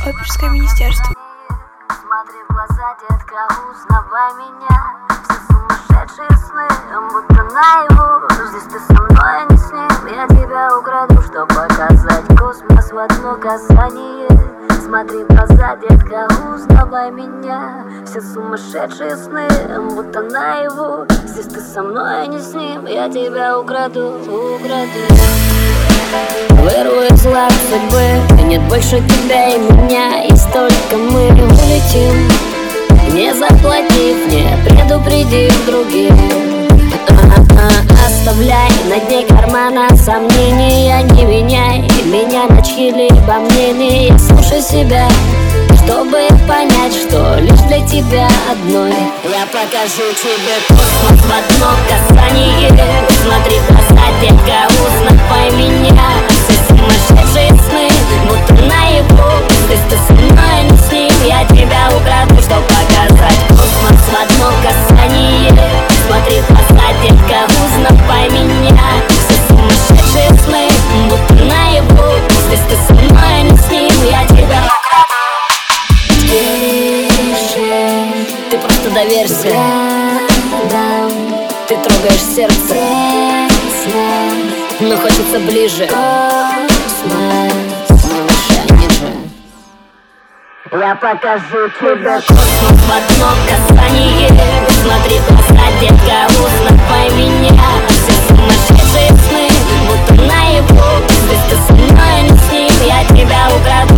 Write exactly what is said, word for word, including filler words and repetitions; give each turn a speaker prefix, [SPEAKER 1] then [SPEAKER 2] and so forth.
[SPEAKER 1] Копирское министерство.
[SPEAKER 2] Смотри в глаза, детка, узнавай меня. Все сумасшедшие сны, будто наяву. Здесь ты со мной, а не с ним. Я тебя украду, чтоб показать космос в одно касание. Смотри в глаза, детка, узнавай меня. Все сумасшедшие сны, будто наяву. Здесь ты со мной, а не с ним. Я тебя украду, украду. Вырву из лап судьбы. Нет больше тебя и меня. Есть только мы. Улетим, не заплатив, не предупредив других. А-а-а, оставляй на дне кармана сомнения. Не меняй меня на чьи-либо мнения. Слушай себя, чтобы понять, что лишь для тебя одной. Я покажу тебе космос в одно касание. Смотри в глаза, детка, узнавай меня. Все сумасшедшие сны, будто наяву. Здесь ты со мной, а не с ним. Я тебя украду, чтоб показать космос в одно касание. Смотри в глаза, детка, узнавай меня. Все сумасшедшие сны, будто наяву. Здесь ты со мной, а не с ним. Я тебя украду. Тише, ты просто доверься. Да, ты трогаешь сердце, но хочется ближе. Космос, выше, ниже. Я покажу тебе космос в одно касание. Смотри в глаза, детка, узнавай меня. Все сумасшедшие сны, будто наяву. Здесь ты со мной, а не с ним. Я тебя украду.